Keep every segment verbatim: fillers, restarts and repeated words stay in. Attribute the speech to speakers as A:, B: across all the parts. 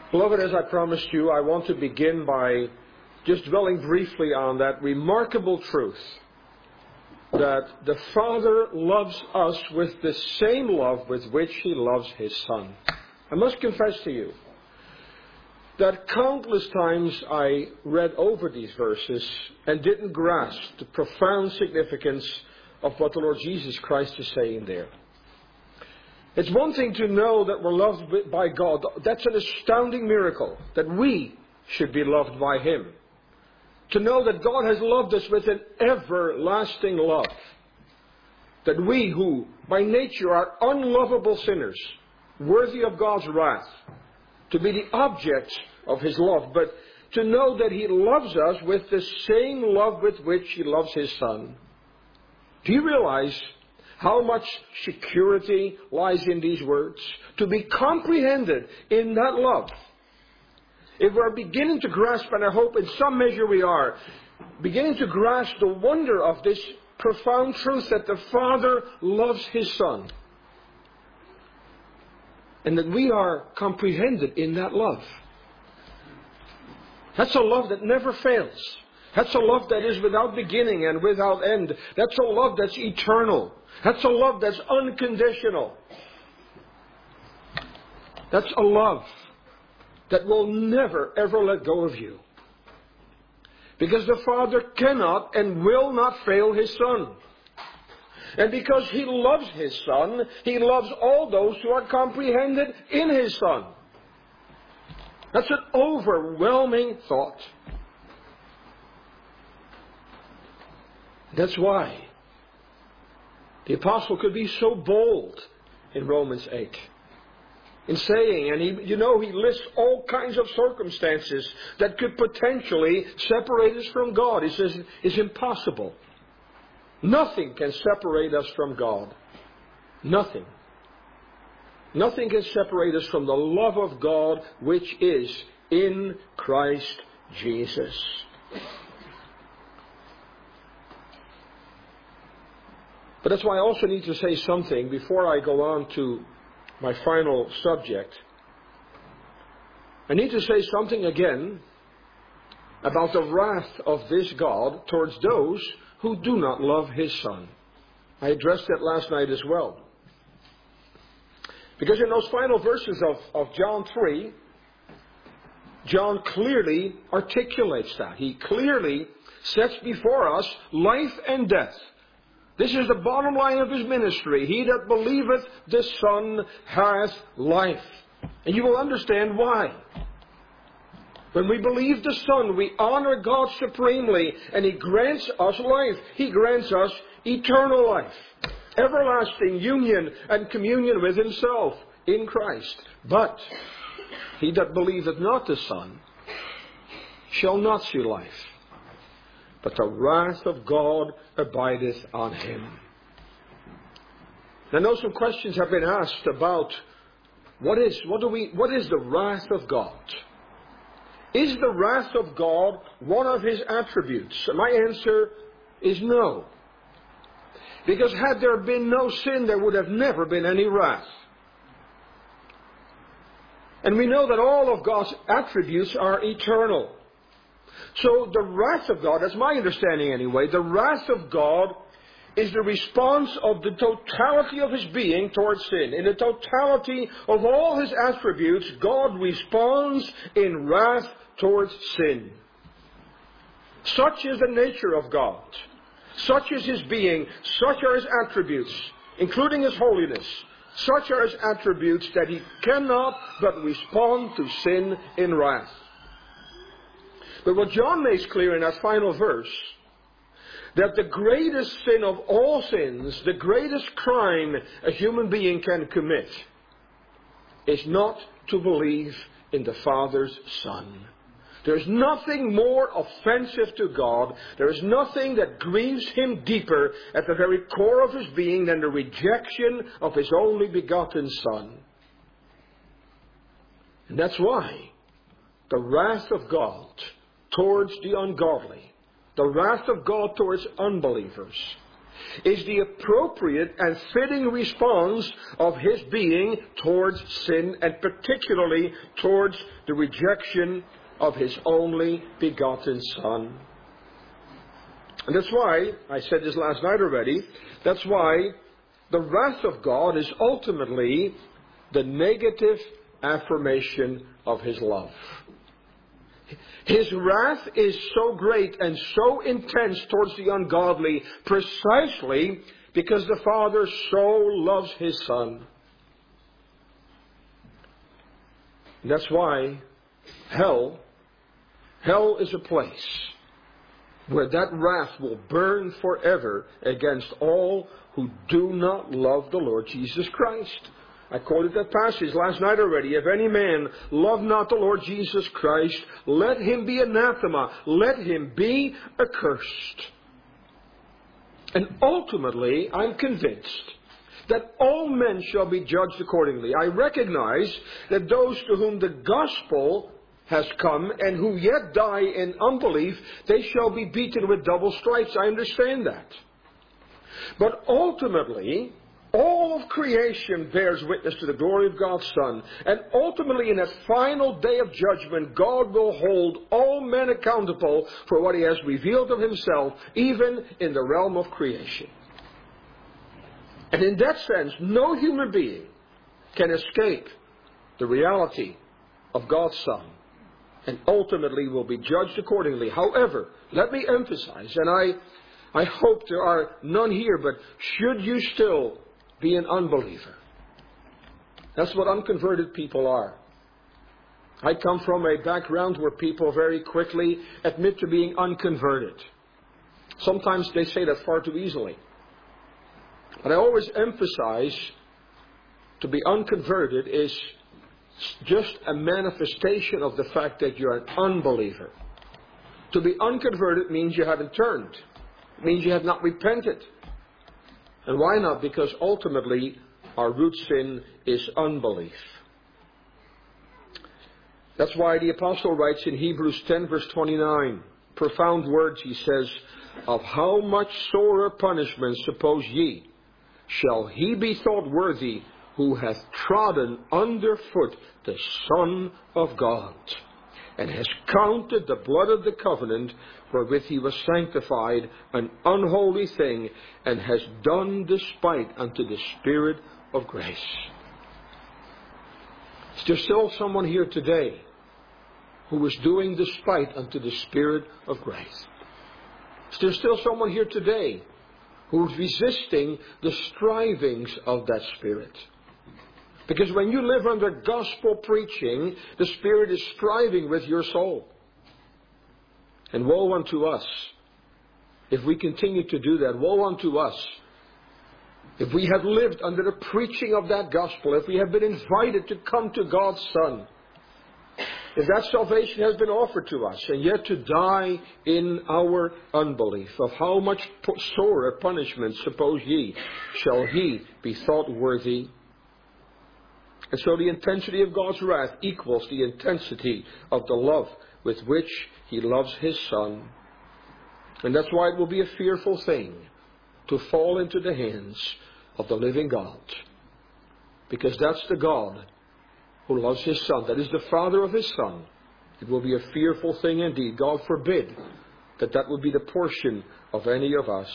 A: Beloved, as I promised you, I want to begin by just dwelling briefly on that remarkable truth that the Father loves us with the same love with which He loves His Son. I must confess to you that countless times I read over these verses and didn't grasp the profound significance of what the Lord Jesus Christ is saying there. It's one thing to know that we're loved by God. That's an astounding miracle, that we should be loved by Him. To know that God has loved us with an everlasting love. That we who by nature are unlovable sinners, worthy of God's wrath, to be the objects of His love, but to know that He loves us with the same love with which He loves His Son. Do you realize how much security lies in these words? To be comprehended in that love. If we're beginning to grasp, and I hope in some measure we are, beginning to grasp the wonder of this profound truth that the Father loves His Son. And that we are comprehended in that love. That's a love that never fails. That's a love that is without beginning and without end. That's a love that's eternal. That's a love that's unconditional. That's a love that will never ever let go of you. Because the Father cannot and will not fail His Son. And because He loves His Son, He loves all those who are comprehended in His Son. That's an overwhelming thought. That's why the Apostle could be so bold in Romans eight. In saying, and he, you know, he lists all kinds of circumstances that could potentially separate us from God. He says it's impossible. Nothing can separate us from God. Nothing. Nothing can separate us from the love of God which is in Christ Jesus. But that's why I also need to say something before I go on to my final subject. I need to say something again about the wrath of this God towards those who do not love His Son. I addressed that last night as well. Because in those final verses of, of John three, John clearly articulates that. He clearly sets before us life and death. This is the bottom line of His ministry. He that believeth the Son hath life. And you will understand why. When we believe the Son, we honor God supremely, and He grants us life. He grants us eternal life. Everlasting union and communion with Himself in Christ. But he that believeth not the Son shall not see life, but the wrath of God abideth on him. I know some questions have been asked about what is what do we what is the wrath of God? Is the wrath of God one of His attributes? My answer is no. Because had there been no sin, there would have never been any wrath. And we know that all of God's attributes are eternal. So the wrath of God, that's my understanding anyway, the wrath of God is the response of the totality of His being towards sin. In the totality of all His attributes, God responds in wrath towards sin. Such is the nature of God. Such is His being. Such are His attributes, including His holiness. Such are His attributes that He cannot but respond to sin in wrath. But what John makes clear in that final verse, that the greatest sin of all sins, the greatest crime a human being can commit, is not to believe in the Father's Son. There's nothing more offensive to God. There is nothing that grieves Him deeper at the very core of His being than the rejection of His only begotten Son. And that's why the wrath of God towards the ungodly, the wrath of God towards unbelievers, is the appropriate and fitting response of His being towards sin, and particularly towards the rejection of His only begotten Son. And that's why, I said this last night already, that's why the wrath of God is ultimately the negative affirmation of His love. His wrath is so great and so intense towards the ungodly precisely because the Father so loves His Son. And that's why hell, hell is a place where that wrath will burn forever against all who do not love the Lord Jesus Christ. I quoted that passage last night already. If any man love not the Lord Jesus Christ, let him be anathema. Let him be accursed. And ultimately, I'm convinced that all men shall be judged accordingly. I recognize that those to whom the gospel has come and who yet die in unbelief, they shall be beaten with double stripes. I understand that. But ultimately, all of creation bears witness to the glory of God's Son. And ultimately, in that final day of judgment, God will hold all men accountable for what He has revealed of Himself, even in the realm of creation. And in that sense, no human being can escape the reality of God's Son, and ultimately will be judged accordingly. However, let me emphasize, and I, I hope there are none here, but should you still be an unbeliever, that's what unconverted people are. I come from a background where people very quickly admit to being unconverted. Sometimes they say that far too easily. But I always emphasize, to be unconverted is just a manifestation of the fact that you're an unbeliever. To be unconverted means you haven't turned. It means you have not repented. And why not? Because ultimately our root sin is unbelief. That's why the apostle writes in Hebrews ten verse twenty-nine, profound words, he says, "Of how much sorer punishment, suppose ye, shall he be thought worthy who hath trodden under foot the Son of God, and has counted the blood of the covenant wherewith he was sanctified an unholy thing, and has done despite unto the Spirit of grace." Is there still someone here today who is doing despite unto the Spirit of grace? Is there still someone here today who is resisting the strivings of that Spirit? Because when you live under gospel preaching, the Spirit is striving with your soul. And woe unto us if we continue to do that. Woe unto us if we have lived under the preaching of that gospel, if we have been invited to come to God's Son, if that salvation has been offered to us, and yet to die in our unbelief. Of how much sorer punishment, suppose ye, shall he be thought worthy? And so the intensity of God's wrath equals the intensity of the love with which He loves His Son. And that's why it will be a fearful thing to fall into the hands of the living God. Because that's the God who loves His Son. That is the Father of His Son. It will be a fearful thing indeed. God forbid that that would be the portion of any of us.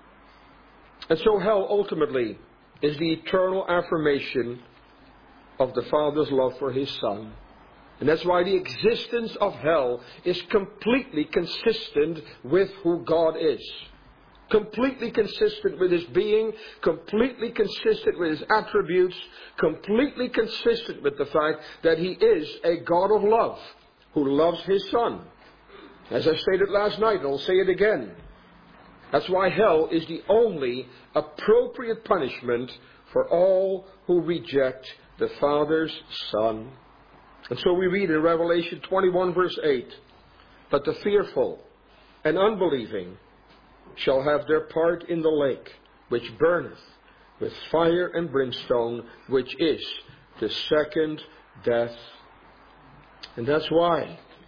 A: And so hell ultimately is the eternal affirmation of the Father's love for His Son. And that's why the existence of hell is completely consistent with who God is. Completely consistent with His being, completely consistent with His attributes, completely consistent with the fact that He is a God of love who loves His Son. As I stated last night, and I'll say it again. That's why hell is the only appropriate punishment for all who reject the Father's Son. And so we read in Revelation twenty-one verse eight, "But the fearful and unbelieving shall have their part in the lake, which burneth with fire and brimstone, which is the second death." And that's why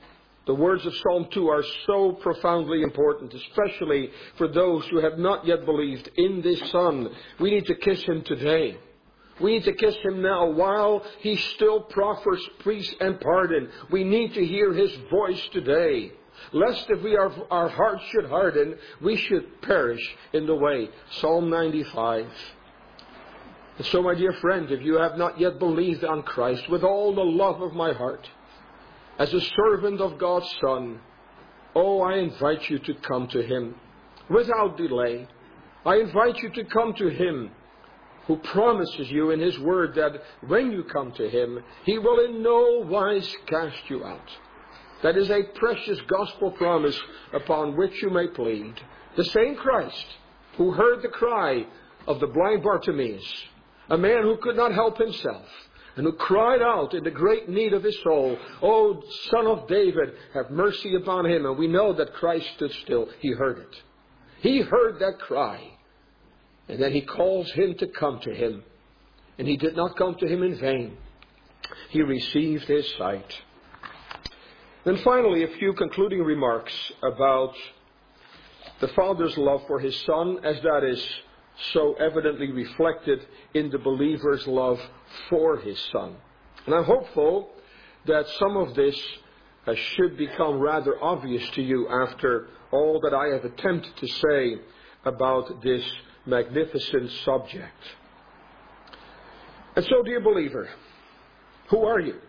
A: The words of Psalm two are so profoundly important, especially for those who have not yet believed in this Son. We need to kiss Him today. We need to kiss Him now while He still proffers peace and pardon. We need to hear His voice today. Lest if we are, our hearts should harden, we should perish in the way. Psalm ninety-five. And so, my dear friend, if you have not yet believed on Christ with all the love of my heart, as a servant of God's Son, oh, I invite you to come to Him without delay. I invite you to come to Him who promises you in His Word that when you come to Him, He will in no wise cast you out. That is a precious gospel promise upon which you may plead. The same Christ who heard the cry of the blind Bartimaeus, a man who could not help himself, and who cried out in the great need of his soul, "O Son of David, have mercy upon him." And we know that Christ stood still. He heard it. He heard that cry. And then He calls him to come to Him. And he did not come to Him in vain. He received his sight. Then finally, a few concluding remarks about the Father's love for His Son, as that is so evidently reflected in the believer's love for His Son. And I'm hopeful that some of this uh, should become rather obvious to you after all that I have attempted to say about this magnificent subject. And so, dear believer, who are you?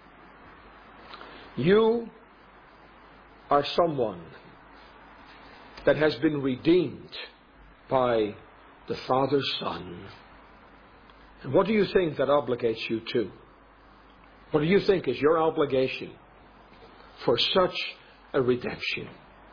A: You are someone that has been redeemed by the Father's Son. And what do you think that obligates you to? What do you think is your obligation for such a redemption?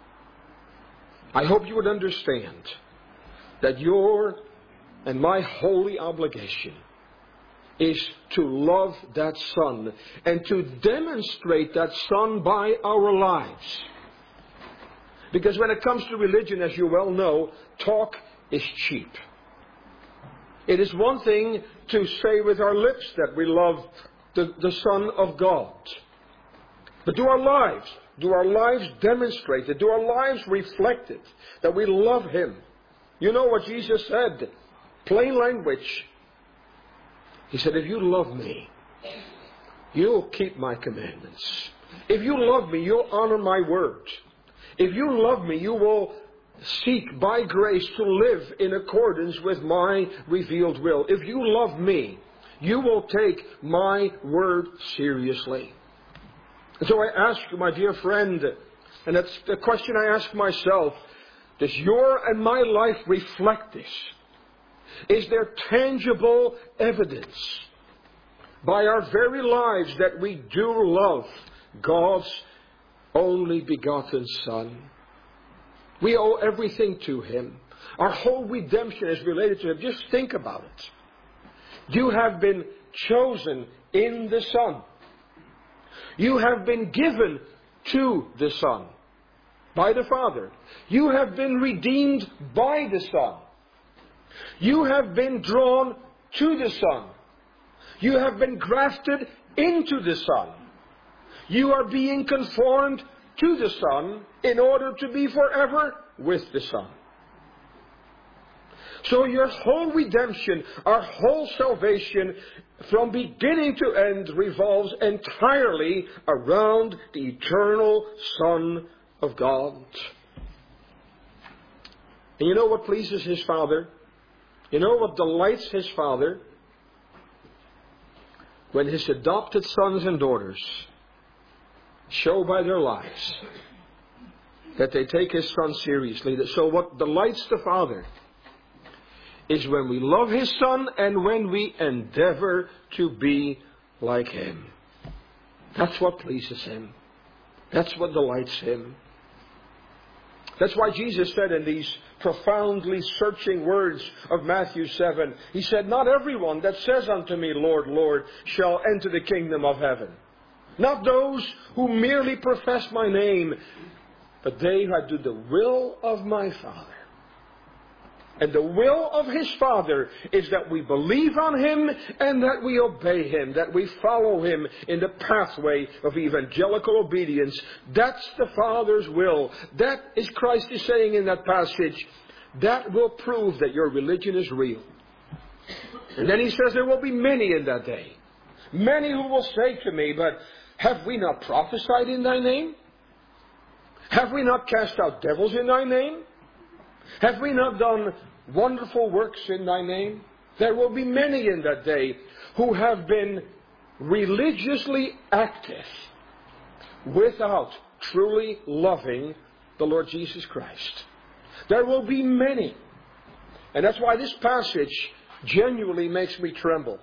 A: I hope you would understand that your and my holy obligation is to love that Son and to demonstrate that Son by our lives. Because when it comes to religion, as you well know, talk is cheap. It is one thing to say with our lips that we love the, the Son of God. But do our lives, do our lives demonstrate it? Do our lives reflect it? That we love Him? You know what Jesus said? Plain language. He said, if you love me, you'll keep my commandments. If you love me, you'll honor my word. If you love me, you will seek by grace to live in accordance with my revealed will. If you love me, you will take my word seriously. And so I ask you, my dear friend, and that's the question I ask myself, does your and my life reflect this? Is there tangible evidence by our very lives that we do love God's only begotten Son? We owe everything to Him. Our whole redemption is related to Him. Just think about it. You have been chosen in the Son. You have been given to the Son by the Father. You have been redeemed by the Son. You have been drawn to the Son. You have been grafted into the Son. You are being conformed to the Son in order to be forever with the Son. So your whole redemption, our whole salvation, from beginning to end, revolves entirely around the eternal Son of God. And you know what pleases His Father? You know what delights His Father? When His adopted sons and daughters show by their lives that they take His Son seriously. So what delights the Father is when we love His Son and when we endeavor to be like Him. That's what pleases Him. That's what delights Him. That's why Jesus said in these profoundly searching words of Matthew seven, He said, not everyone that says unto me, Lord, Lord, shall enter the kingdom of heaven. Not those who merely profess my name, but they who do the will of my Father. And the will of His Father is that we believe on Him and that we obey Him, that we follow Him in the pathway of evangelical obedience. That's the Father's will. That is Christ is saying in that passage. That will prove that your religion is real. And then He says there will be many in that day. Many who will say to me, but have we not prophesied in Thy name? Have we not cast out devils in Thy name? Have we not done wonderful works in Thy name? There will be many in that day who have been religiously active without truly loving the Lord Jesus Christ. There will be many. And that's why this passage genuinely makes me tremble.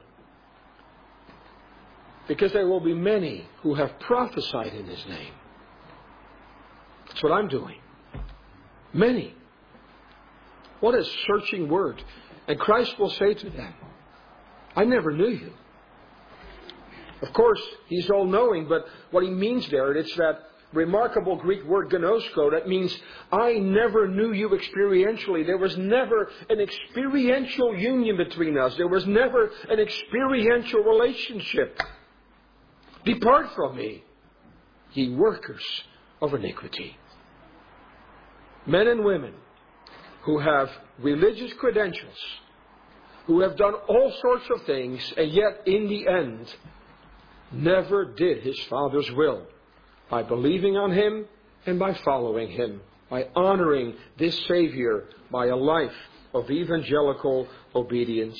A: Because there will be many who have prophesied in His name. That's what I'm doing. Many. What a searching word. And Christ will say to them, I never knew you. Of course, He's all-knowing, but what He means there, it's that remarkable Greek word gnosko, that means I never knew you experientially. There was never an experiential union between us. There was never an experiential relationship. Depart from me, ye workers of iniquity. Men and women who have religious credentials, who have done all sorts of things, and yet in the end never did His Father's will by believing on Him and by following Him, by honoring this Savior by a life of evangelical obedience.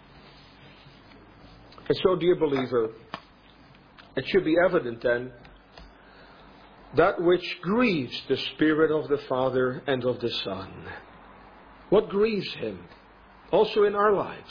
A: And so, dear believer, it should be evident then, that which grieves the Spirit of the Father and of the Son. What grieves Him? Also in our lives.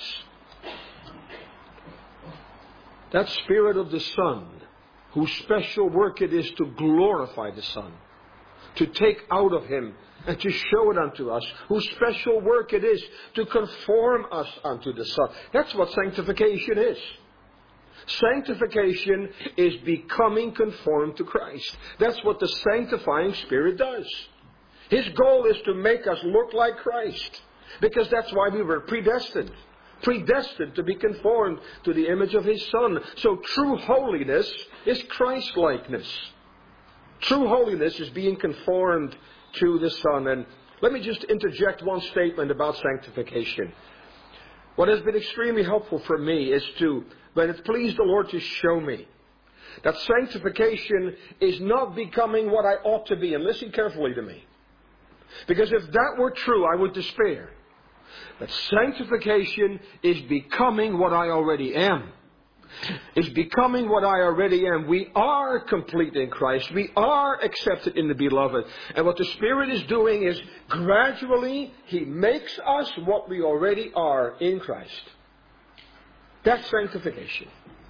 A: That Spirit of the Son, whose special work it is to glorify the Son, to take out of Him and to show it unto us, whose special work it is to conform us unto the Son. That's what sanctification is. Sanctification is becoming conformed to Christ. That's what the sanctifying Spirit does. His goal is to make us look like Christ. Because that's why we were predestined. Predestined to be conformed to the image of His Son. So true holiness is Christ-likeness. True holiness is being conformed to the Son. And let me just interject one statement about sanctification. What has been extremely helpful for me is to, when it pleased the Lord to show me that sanctification is not becoming what I ought to be. And listen carefully to me. Because if that were true, I would despair. But sanctification is becoming what I already am. Is becoming what I already am. We are complete in Christ. We are accepted in the Beloved. And what the Spirit is doing is gradually He makes us what we already are in Christ. That's sanctification.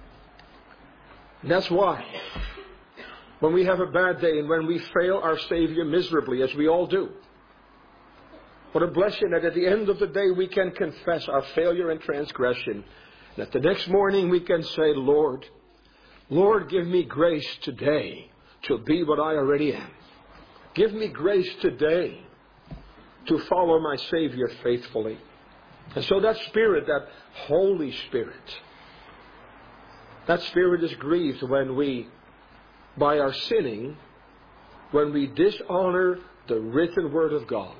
A: And that's why when we have a bad day and when we fail our Savior miserably, as we all do, what a blessing that at the end of the day we can confess our failure and transgression. And that the next morning we can say, Lord, Lord, give me grace today to be what I already am. Give me grace today to follow my Savior faithfully. And so that Spirit, that Holy Spirit, that Spirit is grieved when we, by our sinning, when we dishonor the written Word of God.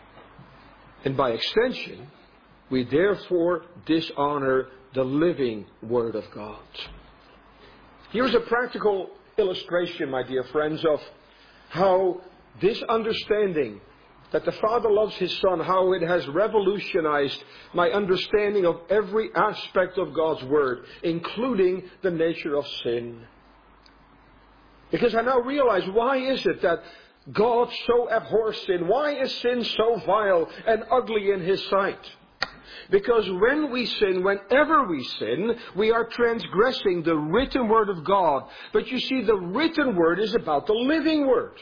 A: And by extension, we therefore dishonor the living Word of God. Here's a practical illustration, my dear friends, of how this understanding that the Father loves His Son, how it has revolutionized my understanding of every aspect of God's Word, including the nature of sin. Because I now realize, why is it that God so abhors sin? Why is sin so vile and ugly in His sight? Because when we sin, whenever we sin, we are transgressing the written Word of God. But you see, the written Word is about the living Word.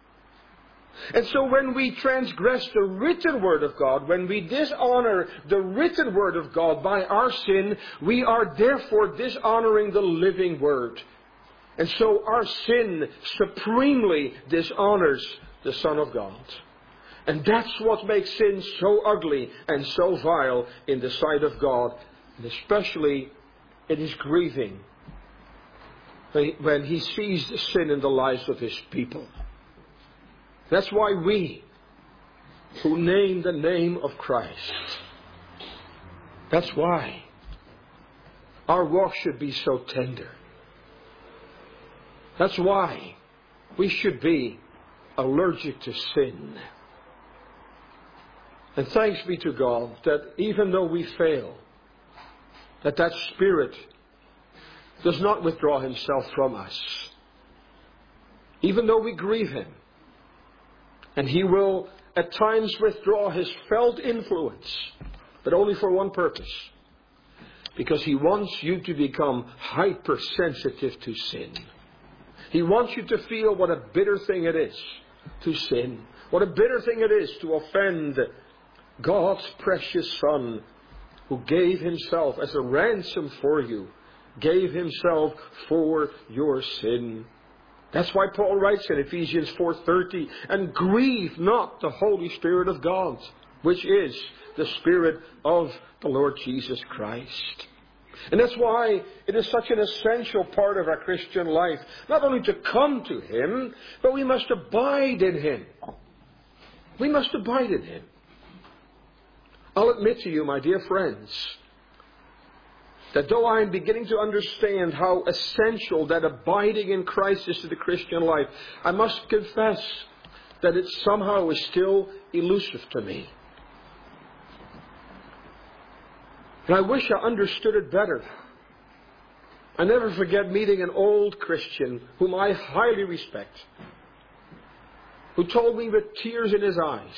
A: And so when we transgress the written Word of God, when we dishonor the written Word of God by our sin, we are therefore dishonoring the living Word. And so our sin supremely dishonors the Son of God. And that's what makes sin so ugly and so vile in the sight of God. And especially it is grieving when He sees the sin in the lives of His people. That's why we, who name the name of Christ, that's why our walk should be so tender. That's why we should be allergic to sin. And thanks be to God that even though we fail, that that Spirit does not withdraw Himself from us. Even though we grieve Him, and He will at times withdraw His felt influence, but only for one purpose. Because He wants you to become hypersensitive to sin. He wants you to feel what a bitter thing it is to sin. What a bitter thing it is to offend God's precious Son, who gave Himself as a ransom for you, gave Himself for your sin. That's why Paul writes in Ephesians four thirty, and grieve not the Holy Spirit of God, which is the Spirit of the Lord Jesus Christ. And that's why it is such an essential part of our Christian life, not only to come to Him, but we must abide in Him. We must abide in Him. I'll admit to you, my dear friends, that though I am beginning to understand how essential that abiding in Christ is to the Christian life, I must confess that it somehow is still elusive to me. And I wish I understood it better. I never forget meeting an old Christian whom I highly respect, who told me with tears in his eyes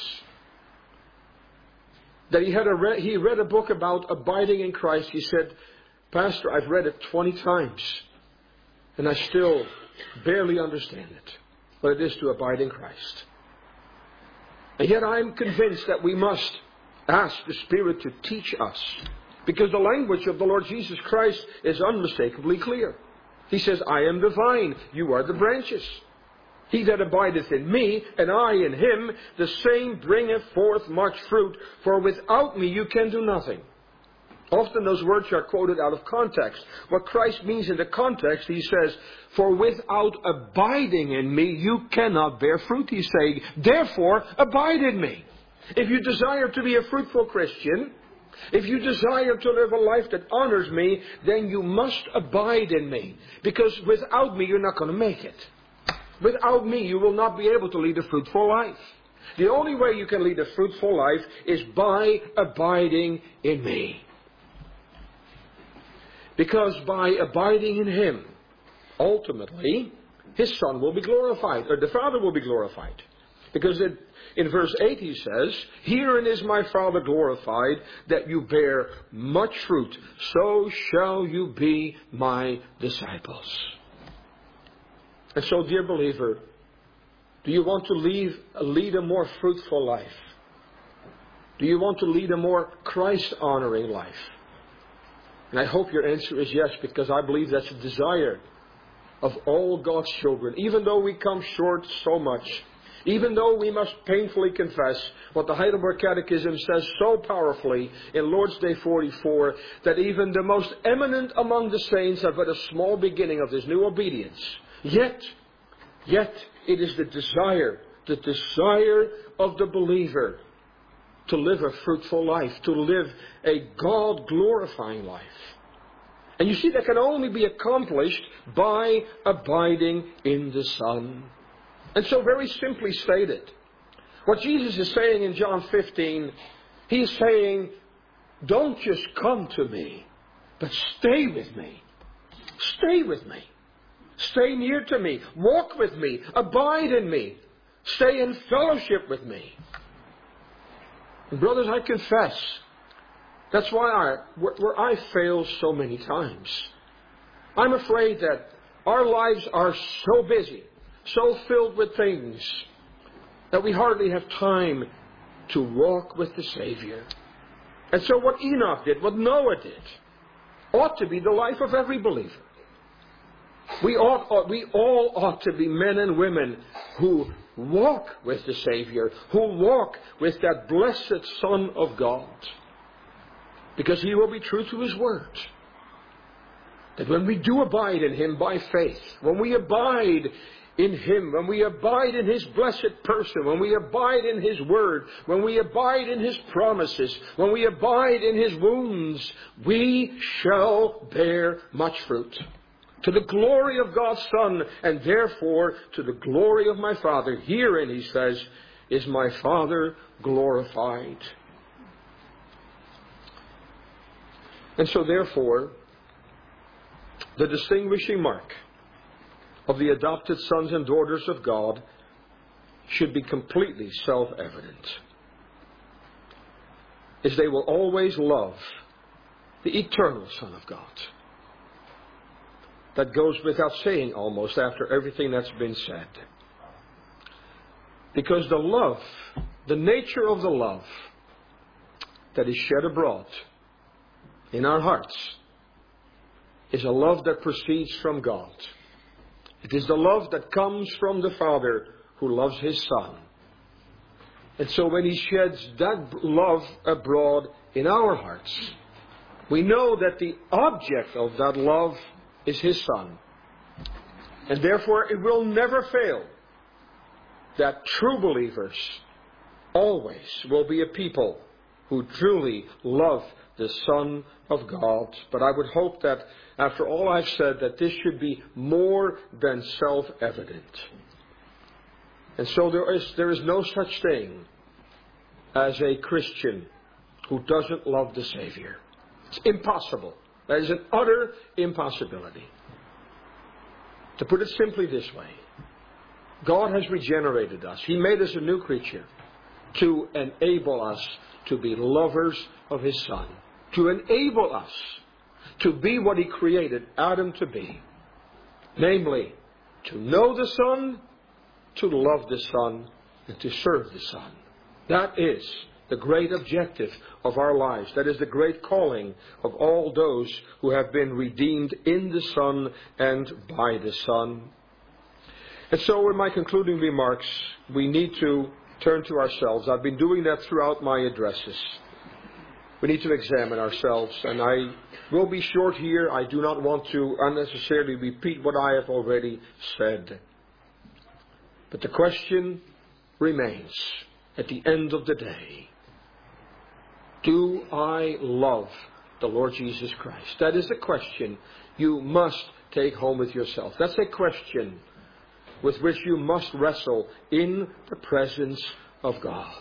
A: that he had a re- he read a book about abiding in Christ. He said, "Pastor, I've read it twenty times, and I still barely understand it, what it is to abide in Christ." And yet I'm convinced that we must ask the Spirit to teach us, because the language of the Lord Jesus Christ is unmistakably clear. He says, "I am the vine, you are the branches. He that abideth in me, and I in him, the same bringeth forth much fruit, for without me you can do nothing." Often those words are quoted out of context. What Christ means in the context, He says, "For without abiding in me, you cannot bear fruit." He's saying, therefore, abide in me. If you desire to be a fruitful Christian, if you desire to live a life that honors me, then you must abide in me. Because without me, you're not going to make it. Without me, you will not be able to lead a fruitful life. The only way you can lead a fruitful life is by abiding in me. Because by abiding in Him, ultimately, His Son will be glorified, or the Father will be glorified. Because it, in verse eight He says, "Herein is my Father glorified, that you bear much fruit, so shall you be my disciples." And so, dear believer, do you want to lead, lead a more fruitful life? Do you want to lead a more Christ-honoring life? And I hope your answer is yes, because I believe that's a desire of all God's children. Even though we come short so much, even though we must painfully confess what the Heidelberg Catechism says so powerfully in Lord's Day forty-four, that even the most eminent among the saints have but a small beginning of this new obedience. Yet, yet it is the desire, the desire of the believer to live a fruitful life, to live a God-glorifying life. And you see, that can only be accomplished by abiding in the Son. And so, very simply stated, what Jesus is saying in John fifteen, He's saying, don't just come to me, but stay with me. Stay with me. Stay near to me. Walk with me. Abide in me. Stay in fellowship with me. And brothers, I confess, that's why I, where, where I fail so many times. I'm afraid that our lives are so busy, so filled with things, that we hardly have time to walk with the Savior. And so what Enoch did, what Noah did, ought to be the life of every believer. We ought, we all ought to be men and women who walk with the Savior, who walk with that blessed Son of God. Because He will be true to His word. That when we do abide in Him by faith, when we abide in Him, when we abide in His blessed person, when we abide in His word, when we abide in His promises, when we abide in His wounds, we shall bear much fruit. To the glory of God's Son, and therefore to the glory of my Father. Herein, He says, is my Father glorified. And so therefore, the distinguishing mark of the adopted sons and daughters of God should be completely self-evident. Is they will always love the eternal Son of God. That goes without saying almost after everything that's been said. Because the love, the nature of the love that is shed abroad in our hearts is a love that proceeds from God. It is the love that comes from the Father who loves His Son. And so when He sheds that love abroad in our hearts, we know that the object of that love is His Son. And therefore it will never fail that true believers always will be a people who truly love the Son of God. But I would hope that after all I've said, that this should be more than self-evident. And so there is, there is no such thing as a Christian who doesn't love the Savior. It's impossible. That is an utter impossibility. To put it simply this way, God has regenerated us. He made us a new creature to enable us to be lovers of His Son. To enable us to be what He created Adam to be. Namely, to know the Son, to love the Son, and to serve the Son. That is the great objective of our lives. That is the great calling of all those who have been redeemed in the Son and by the Son. And so in my concluding remarks, we need to turn to ourselves. I've been doing that throughout my addresses. We need to examine ourselves, and I will be short here. I do not want to unnecessarily repeat what I have already said. But the question remains at the end of the day. Do I love the Lord Jesus Christ? That is a question you must take home with yourself. That's a question with which you must wrestle in the presence of God.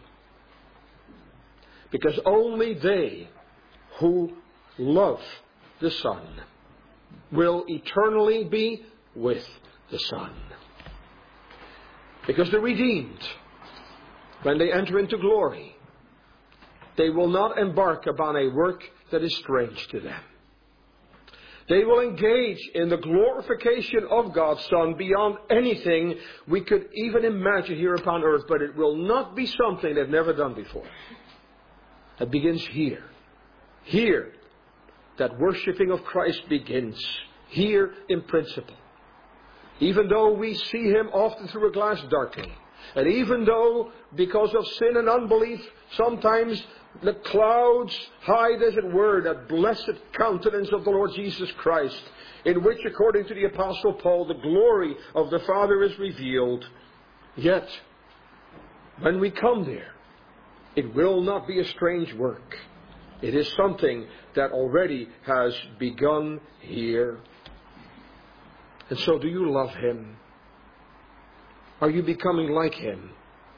A: Because only they who love the Son will eternally be with the Son. Because the redeemed, when they enter into glory, they will not embark upon a work that is strange to them. They will engage in the glorification of God's Son beyond anything we could even imagine here upon earth, but it will not be something they've never done before. It begins here. Here, that worshipping of Christ begins. Here in principle. Even though we see Him often through a glass darkly, and even though, because of sin and unbelief, sometimes the clouds hide, as it were, that blessed countenance of the Lord Jesus Christ, in which, according to the Apostle Paul, the glory of the Father is revealed. Yet, when we come there, it will not be a strange work. It is something that already has begun here. And so, do you love Him? Are you becoming like Him?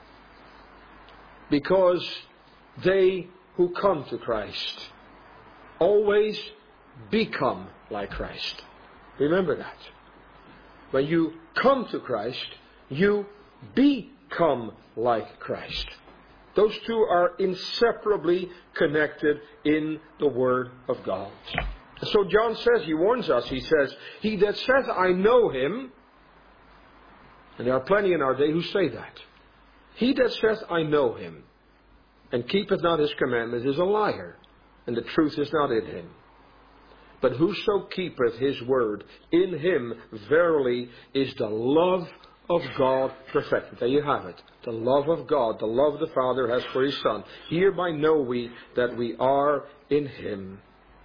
A: Because they who come to Christ always become like Christ. Remember that. When you come to Christ, you become like Christ. Those two are inseparably connected in the Word of God. So John says, he warns us, he says, he that says, I know Him, and there are plenty in our day who say that. He that says, I know Him, and keepeth not His commandments, is a liar, and the truth is not in him. But whoso keepeth His word, in him verily is the love of God perfected. There you have it. The love of God, the love the Father has for His Son. Hereby know we that we are in Him.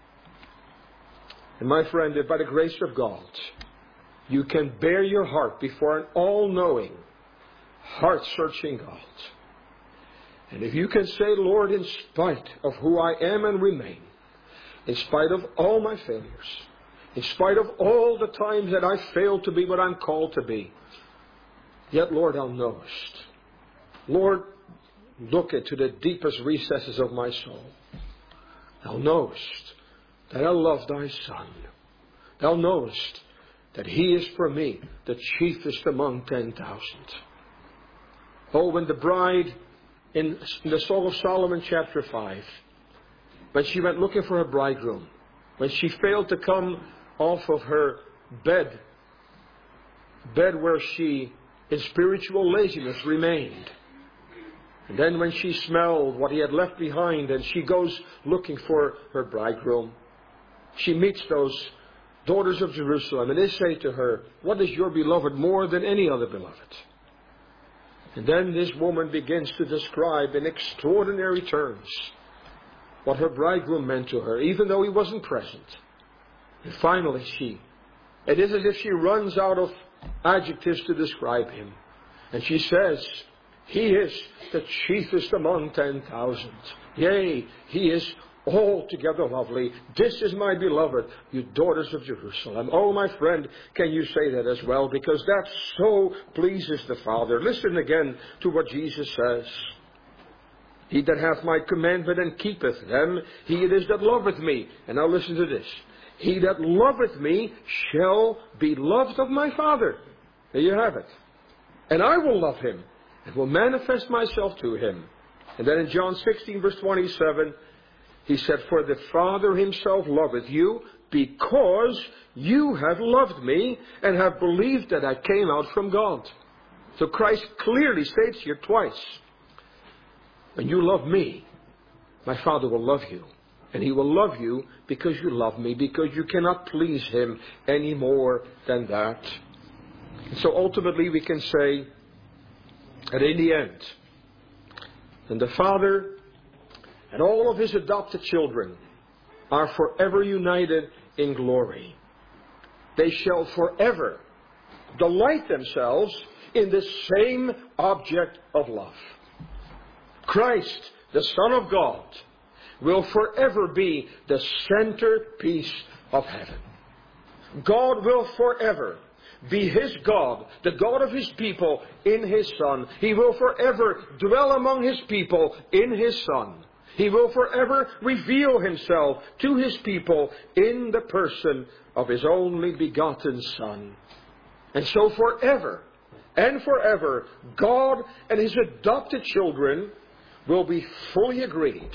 A: And my friend, if by the grace of God, you can bear your heart before an all-knowing, heart-searching God, and if you can say, Lord, in spite of who I am and remain, in spite of all my failures, in spite of all the times that I failed to be what I'm called to be, yet, Lord, thou knowest. Lord, look into the deepest recesses of my soul. Thou knowest that I love thy Son. Thou knowest that He is for me the chiefest among ten thousand. Oh, when the bride in the Song of Solomon chapter five, when she went looking for her bridegroom, when she failed to come off of her bed, bed where she in spiritual laziness remained. And then when she smelled what he had left behind and she goes looking for her bridegroom, she meets those daughters of Jerusalem and they say to her, what is your beloved more than any other beloved? And then this woman begins to describe in extraordinary terms what her bridegroom meant to her, even though he wasn't present. And finally she, it is as if she runs out of adjectives to describe him. And she says, He is the chiefest among ten thousand. Yea, He is altogether lovely. This is my beloved, you daughters of Jerusalem. Oh, my friend, can you say that as well? Because that so pleases the Father. Listen again to what Jesus says. He that hath my commandment and keepeth them, he it is that loveth me. And now listen to this. He that loveth me shall be loved of my Father. There you have it. And I will love him and will manifest myself to him. And then in John sixteen verse twenty-seven, He said, for the Father Himself loveth you because you have loved me and have believed that I came out from God. So Christ clearly states here twice, when you love me, my Father will love you. And He will love you because you love me, because you cannot please Him any more than that. And so ultimately we can say that in the end, and the Father and all of His adopted children are forever united in glory. They shall forever delight themselves in the same object of love. Christ, the Son of God, will forever be the centerpiece of heaven. God will forever be His God, the God of His people in His Son. He will forever dwell among His people in His Son. He will forever reveal Himself to His people in the person of His only begotten Son. And so forever and forever, God and His adopted children will be fully agreed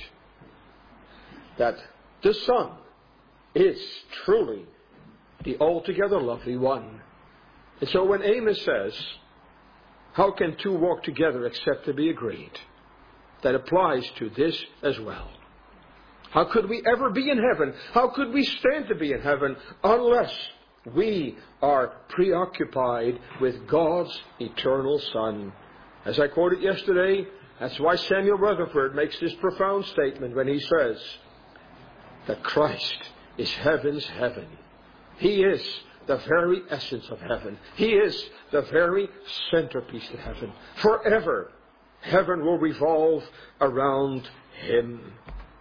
A: that the Son is truly the altogether lovely one. And so when Amos says, how can two walk together except to be agreed? That applies to this as well. How could we ever be in heaven? How could we stand to be in heaven unless we are preoccupied with God's eternal Son? As I quoted yesterday, that's why Samuel Rutherford makes this profound statement when he says that Christ is heaven's heaven. He is the very essence of heaven. He is the very centerpiece of heaven. Forever, heaven will revolve around Him.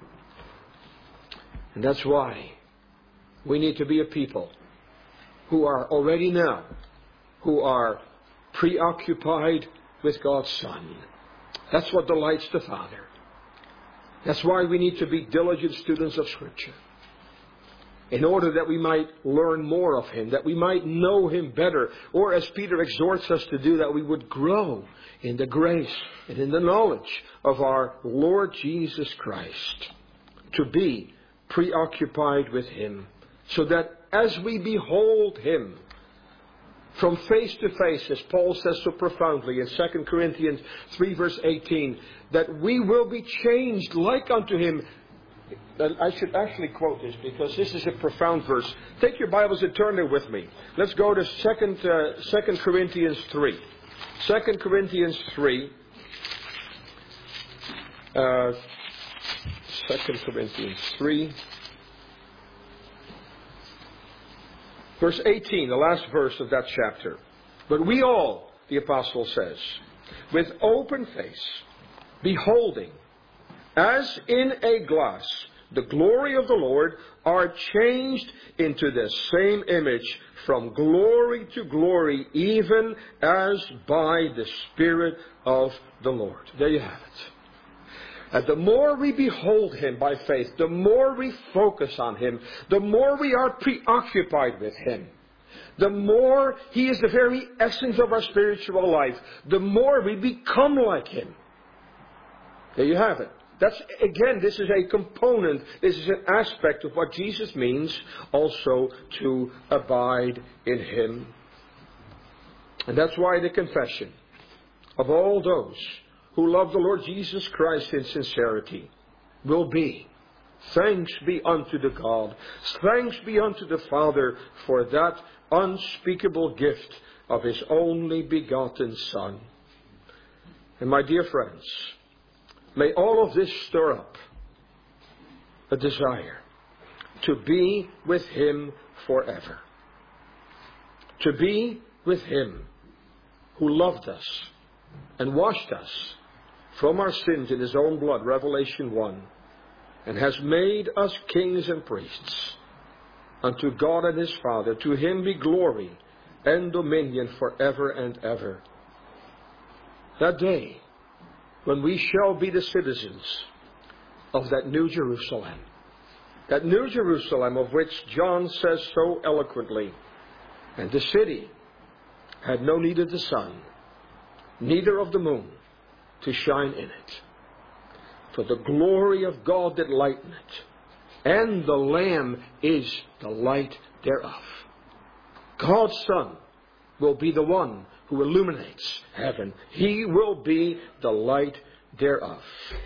A: And that's why we need to be a people who are already now, who are preoccupied with God's Son. That's what delights the Father. That's why we need to be diligent students of Scripture, in order that we might learn more of Him, that we might know Him better, or as Peter exhorts us to do, that we would grow in the grace and in the knowledge of our Lord Jesus Christ, to be preoccupied with Him, so that as we behold Him from face to face, as Paul says so profoundly in Second Corinthians three verse eighteen, that we will be changed like unto Him. I should actually quote this because this is a profound verse. Take your Bibles and turn there with me. Let's go to Second uh, Second Corinthians three. Second Corinthians three. Uh, Second Corinthians three. Verse eighteen, the last verse of that chapter. But we all, the apostle says, with open face, beholding, as in a glass, the glory of the Lord, are changed into the same image from glory to glory, even as by the Spirit of the Lord. There you have it. And the more we behold Him by faith, the more we focus on Him, the more we are preoccupied with Him, the more He is the very essence of our spiritual life, the more we become like Him. There you have it. That's, again, this is a component, this is an aspect of what Jesus means also to abide in Him. And that's why the confession of all those who love the Lord Jesus Christ in sincerity will be, thanks be unto the God, thanks be unto the Father for that unspeakable gift of His only begotten Son. And my dear friends, may all of this stir up a desire to be with Him forever. To be with Him who loved us and washed us from our sins in His own blood, Revelation one, and has made us kings and priests unto God and His Father. To Him be glory and dominion forever and ever. That day when we shall be the citizens of that new Jerusalem, that new Jerusalem of which John says so eloquently, and the city had no need of the sun, neither of the moon, to shine in it. For the glory of God did lighten it, and the Lamb is the light thereof. God's Son will be the one who illuminates heaven. He will be the light thereof.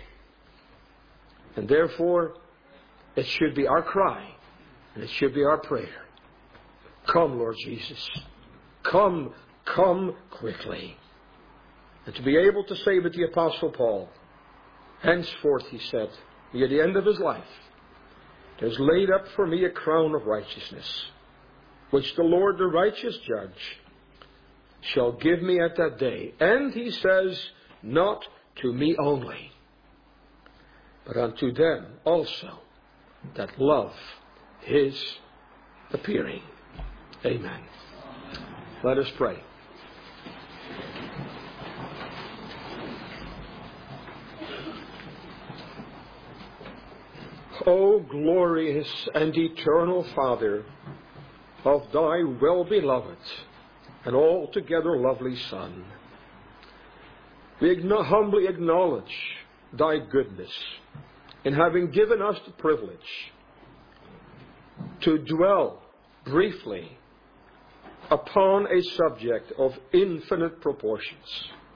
A: And therefore, it should be our cry, and it should be our prayer. Come, Lord Jesus. Come, come quickly. And to be able to say with the Apostle Paul, henceforth, he said, near the end of his life, there's laid up for me a crown of righteousness, which the Lord, the righteous judge, shall give me at that day. And he says, not to me only, but unto them also that love His appearing. Amen. Let us pray. O glorious and eternal Father of Thy well-beloved and altogether lovely Son, we humbly acknowledge Thy goodness in having given us the privilege to dwell briefly upon a subject of infinite proportions.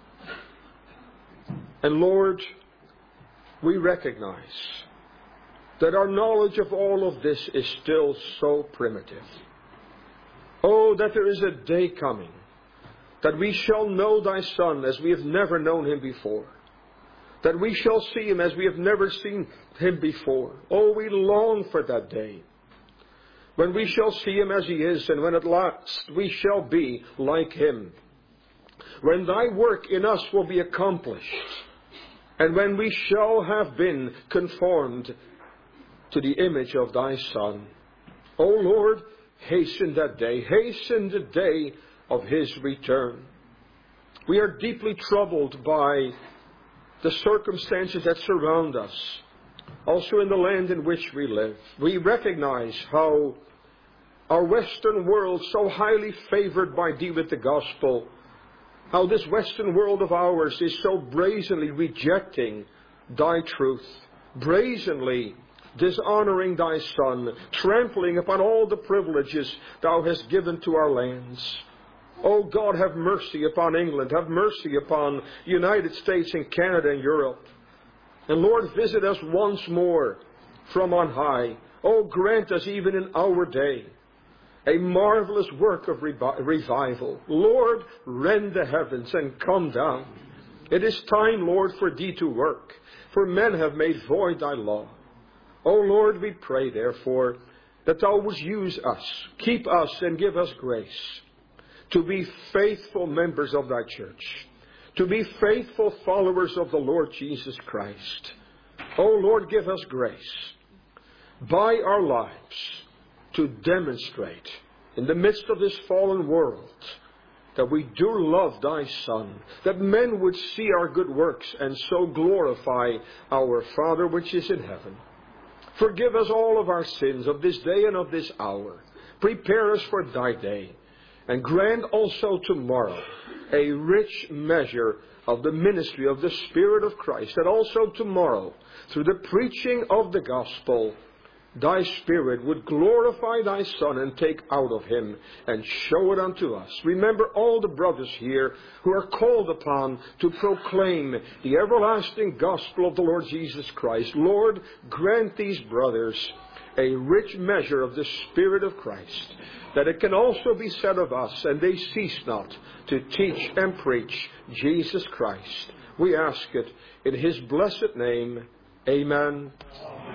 A: And Lord, we recognize that our knowledge of all of this is still so primitive. Oh, that there is a day coming that we shall know Thy Son as we have never known Him before. That we shall see Him as we have never seen Him before. Oh, we long for that day when we shall see Him as He is, and when at last we shall be like Him. When Thy work in us will be accomplished, and when we shall have been conformed to the image of Thy Son. O Lord, hasten that day. Hasten the day of His return. We are deeply troubled by the circumstances that surround us, also in the land in which we live. We recognize how our Western world, so highly favored by Thee with the gospel, how this Western world of ours is so brazenly rejecting Thy truth, brazenly dishonoring Thy Son, trampling upon all the privileges Thou hast given to our lands. Oh God, have mercy upon England, have mercy upon the United States and Canada and Europe. And Lord, visit us once more from on high. Oh, grant us even in our day a marvelous work of revi- revival. Lord, rend the heavens and come down. It is time, Lord, for thee to work, for men have made void thy law. O Lord, we pray, therefore, that thou wouldst use us, keep us, and give us grace to be faithful members of thy church, to be faithful followers of the Lord Jesus Christ. O Lord, give us grace by our lives to demonstrate in the midst of this fallen world that we do love thy Son, that men would see our good works and so glorify our Father which is in heaven. Forgive us all of our sins of this day and of this hour. Prepare us for thy day, and grant also tomorrow a rich measure of the ministry of the Spirit of Christ, that also tomorrow, through the preaching of the gospel, thy Spirit would glorify thy Son and take out of him and show it unto us. Remember all the brothers here who are called upon to proclaim the everlasting gospel of the Lord Jesus Christ. Lord, grant these brothers a rich measure of the Spirit of Christ, that it can also be said of us, and they cease not to teach and preach Jesus Christ. We ask it in his blessed name. Amen.